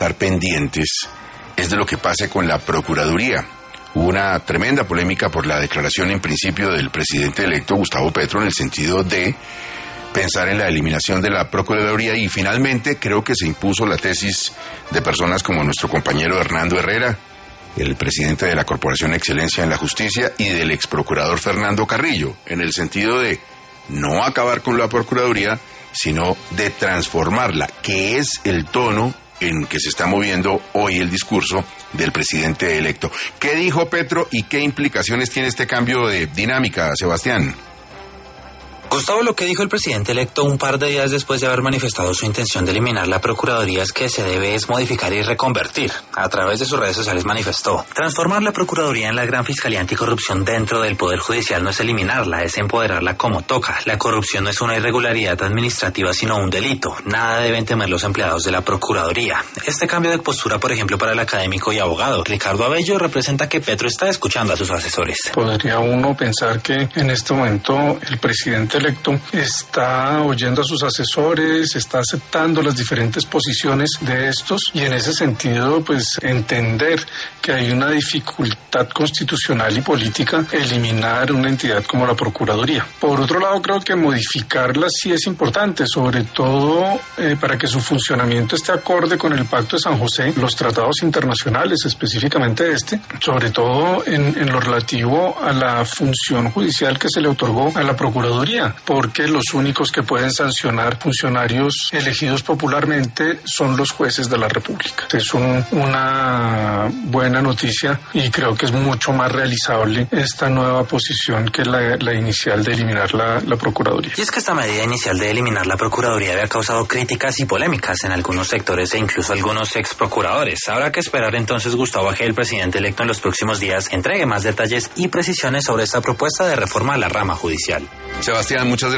estar pendientes es de lo que pase con la Procuraduría. Hubo una tremenda polémica por la declaración en principio del presidente electo Gustavo Petro en el sentido de pensar en la eliminación de la Procuraduría, y finalmente creo que se impuso la tesis de personas como nuestro compañero Hernando Herrera, el presidente de la Corporación Excelencia en la Justicia, y del ex procurador Fernando Carrillo, en el sentido de no acabar con la Procuraduría, sino de transformarla, que es el tono en que se está moviendo hoy el discurso del presidente electo. ¿Qué dijo Petro y qué implicaciones tiene este cambio de dinámica, Sebastián? Gustavo, lo que dijo el presidente electo un par de días después de haber manifestado su intención de eliminar la Procuraduría es que se debe modificar y reconvertir. A través de sus redes sociales manifestó: transformar la Procuraduría en la gran Fiscalía Anticorrupción dentro del Poder Judicial no es eliminarla, es empoderarla como toca. La corrupción no es una irregularidad administrativa, sino un delito. Nada deben temer los empleados de la Procuraduría. Este cambio de postura, por ejemplo, para el académico y abogado Ricardo Abello, representa que Petro está escuchando a sus asesores. Podría uno pensar que en este momento el presidente electo está oyendo a sus asesores, está aceptando las diferentes posiciones de estos, y en ese sentido pues entender que hay una dificultad constitucional y política eliminar una entidad como la Procuraduría. Por otro lado, creo que modificarla sí es importante, sobre todo para que su funcionamiento esté acorde con el Pacto de San José, los tratados internacionales, específicamente sobre todo en lo relativo a la función judicial que se le otorgó a la Procuraduría, porque los únicos que pueden sancionar funcionarios elegidos popularmente son los jueces de la República. Es una buena noticia, y creo que es mucho más realizable esta nueva posición que la inicial de eliminar la Procuraduría. Y es que esta medida inicial de eliminar la Procuraduría había causado críticas y polémicas en algunos sectores e incluso algunos ex procuradores. Habrá que esperar entonces, Gustavo, a que el presidente electo en los próximos días entregue más detalles y precisiones sobre esta propuesta de reforma a la rama judicial. Sebastián, muchas gracias.